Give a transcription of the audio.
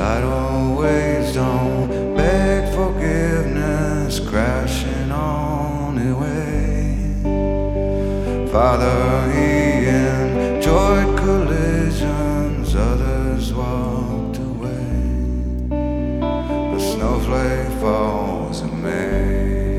Tidal waves don't beg forgiveness, crashing on the way. Father, he enjoyed collisions, others walked away. A snowflake falls in May.